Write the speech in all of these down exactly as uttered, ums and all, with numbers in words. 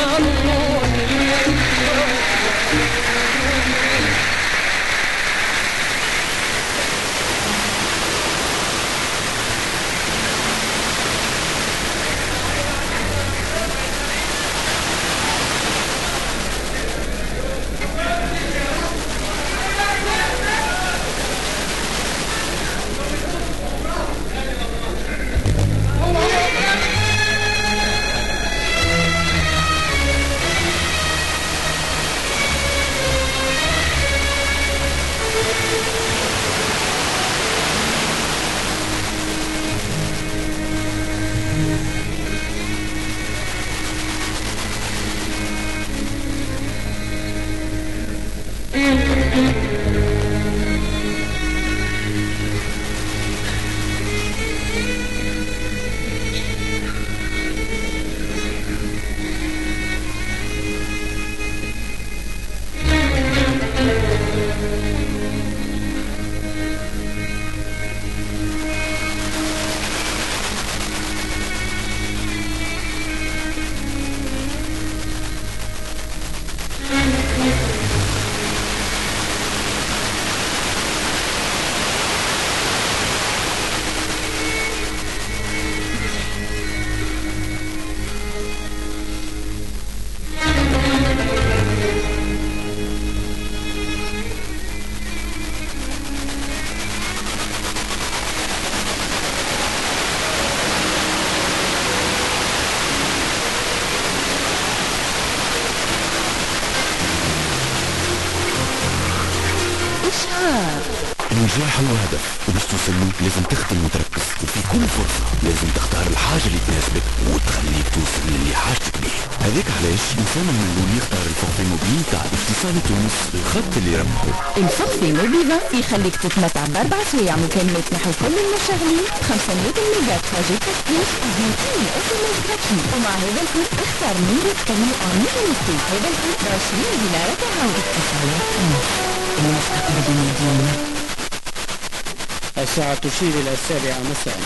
النجاح هو هدف، وباش توصل له لازم تخدم وتركز، وفي كل فرصة لازم تختار الحاجة اللي تناسبك وتخليك توصل للي حاجتك بيه. هذاك علاش إنسان من الأول يختار الفورفي موبيل تاع اتصال تونس، الخط اللي يربحه. الفورفي موبيل يخليك تتمتع بأربع سوايع مكالمات نحو كل المشغلين، خمسمية ميجا تراجي تكتيك، ومئتين اس ام اس جراتوي، ومع هذا الكل اختار نمرة تكلم اونلاين للكل. هذا الكل ب عشرين دينار تعاود. اتصالات تونس، المستقبل بالمدينة. الساعة تشير إلى السابعة مساء.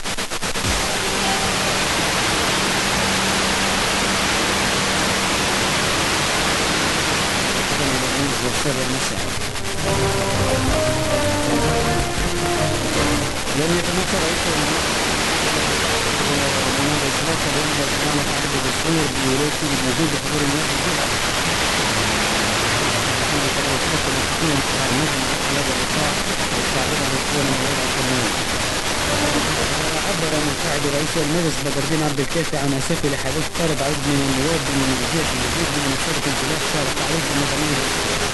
السابعة مساء. لم يتمكن رئيس المنظمة الإسلامية اليوم بالإعلان عدد السنة بولايته بالمزيد بحضور الناس الجمعة. عبر مساعد رئيس المجلس بدر الدين عبد الكافي عن اسفه لحديث طالب عدد من النواب من الجهات المزيد من مشاركه انطلاق شارع تعريف المدنيه